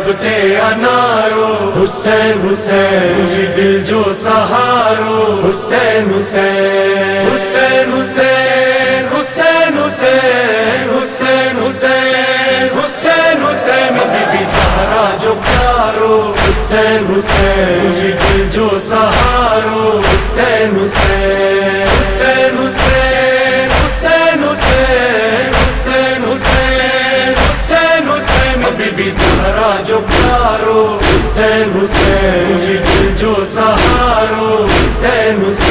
लगते अनारो। हुसैन हुसैन मुझे दिल जो सहारो। हुसैन हुसैन हुसैन हुसैन हुसैन हुसैन हुसैन हुसैन हुसैन हुसैन बीबी ज़हरा जो प्यारो। हुसैन हुसैन मुझे दिल जो सहारो। हुसैन हुसैन हुसैन हुसैन हुसैन हुसैन हुसैन हुसैन हुसैन हुसैन बीबी ज़हरा जो प्यारो। हुसैन हुसैन मुझे दिल जो सहारो। हुसैन हुसैन